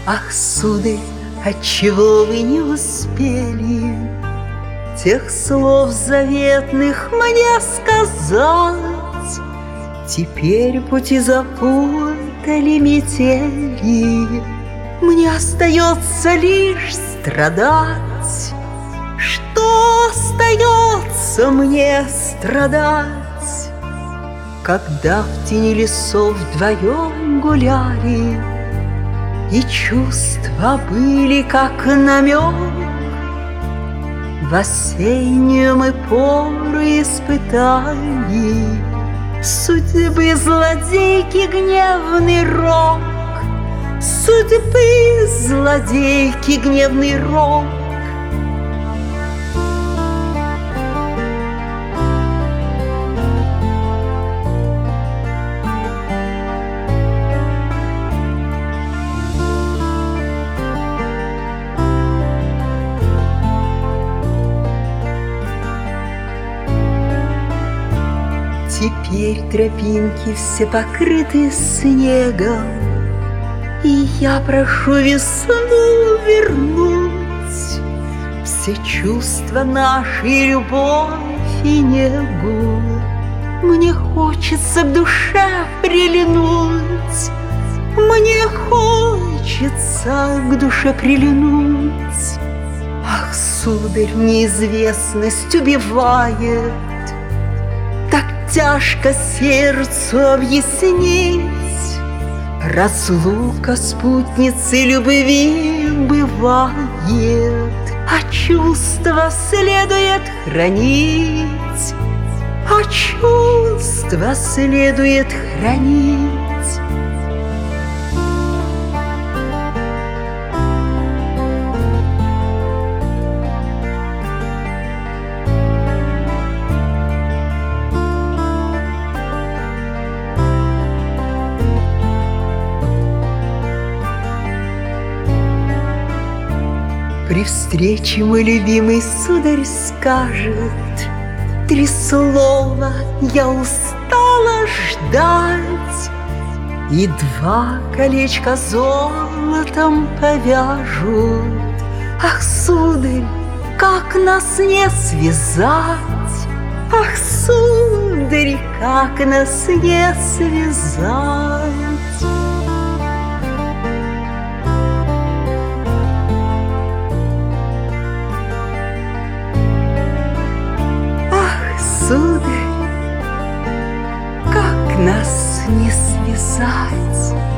Ах, сударь, отчего вы не успели тех слов заветных мне сказать? Теперь пути запутали метели, мне остается лишь страдать. Что остается мне страдать? Когда в тени лесов вдвоем гуляли, и чувства были как намек, в осеннюю мы пору испытали судьбы злодейки гневный рок, судьбы злодейки гневный рок. Теперь тропинки все покрыты снегом, и я прошу весну вернуть все чувства наши, и любовь и негу. Мне хочется к душе прилинуть, мне хочется к душе прилинуть. Ах, сударь, неизвестность убивает, так тяжко сердцу объяснить. Разлука спутницы любви бывает, а чувства следует хранить, а чувства следует хранить. При встрече мой любимый сударь скажет 3 слова: я устала ждать, и 2 колечка золотом повяжут. Ах, сударь, как нас не связать! Ах, сударь, как нас не связать! Сударь, как нас не связать?